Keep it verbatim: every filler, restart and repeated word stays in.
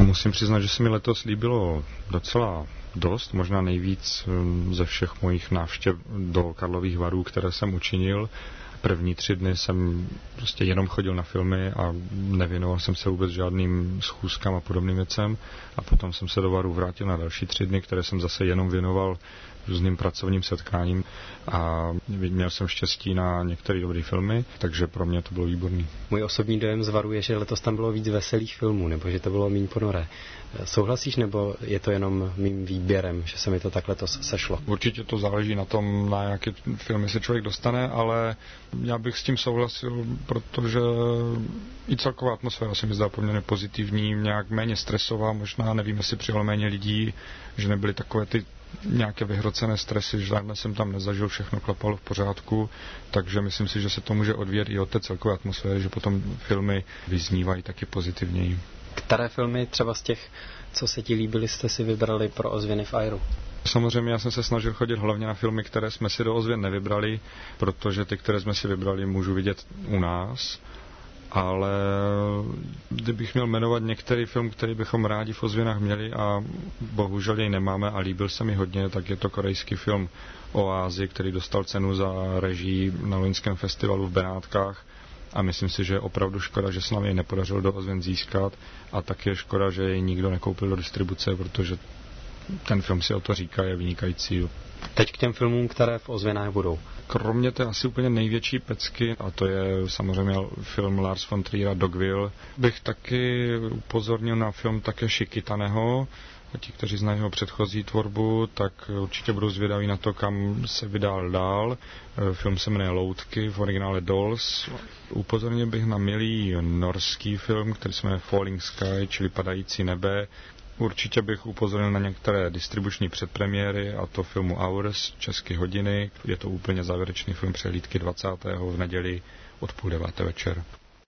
Musím přiznat, že se mi letos líbilo docela dost, možná nejvíc ze všech mojich návštěv do Karlových Varů, které jsem učinil. První tři dny jsem prostě jenom chodil na filmy a nevěnoval jsem se vůbec žádným schůzkám a podobným věcem. A potom jsem se do Varu vrátil na další tři dny, které jsem zase jenom věnoval různým pracovním setkáním a měl jsem štěstí na některé dobré filmy, takže pro mě to bylo výborný. Můj osobní dojem z Varu je, že letos tam bylo víc veselých filmů, nebo že to bylo méně ponoré. Souhlasíš, nebo je to jenom mým výběrem, že se mi to tak letos sešlo? Určitě to záleží na tom, na jaké filmy se člověk dostane, ale já bych s tím souhlasil, protože i celková atmosféra se mi zdá poměrně pozitivní, nějak méně stresová, možná nevím, jestli přijelo méně lidí, že nebyly takové ty nějaké vyhrocené stresy, žádné jsem tam nezažil, všechno klapalo v pořádku, takže myslím si, že se to může odvíjet i od té celkové atmosféry, že potom filmy vyznívají taky pozitivněji. Které filmy třeba z těch, co se ti líbily, jste si vybrali pro ozvěny v Airu? Samozřejmě já jsem se snažil chodit hlavně na filmy, které jsme si do ozvěn nevybrali, protože ty, které jsme si vybrali, můžu vidět u nás. Ale kdybych měl jmenovat některý film, který bychom rádi v ozvěnách měli a bohužel jej nemáme a líbil se mi hodně, tak je to korejský film Oázy, který dostal cenu za režii na loňském festivalu v Benátkách a myslím si, že je opravdu škoda, že se nám jej nepodařilo do ozvěn získat a taky je škoda, že jej nikdo nekoupil do distribuce, protože ten film si o to říká, je vynikající. Teď k těm filmům, které v ozvěnách budou. Kromě té asi úplně největší pecky, a to je samozřejmě film Lars von Triera Dogville, bych taky upozornil na film Takeshi Kitaneho. A ti, kteří znají jeho předchozí tvorbu, tak určitě budou zvědaví na to, kam se vydal dál. Film se jmenuje Loutky, v originále Dolls. Upozornil bych na milý norský film, který se jmenuje Falling Sky, čili Padající nebe. Určitě bych upozornil na některé distribuční předpremiéry, a to filmu Hours, České hodiny. Je to úplně závěrečný film přehlídky dvacátého v neděli od půl deváté večer.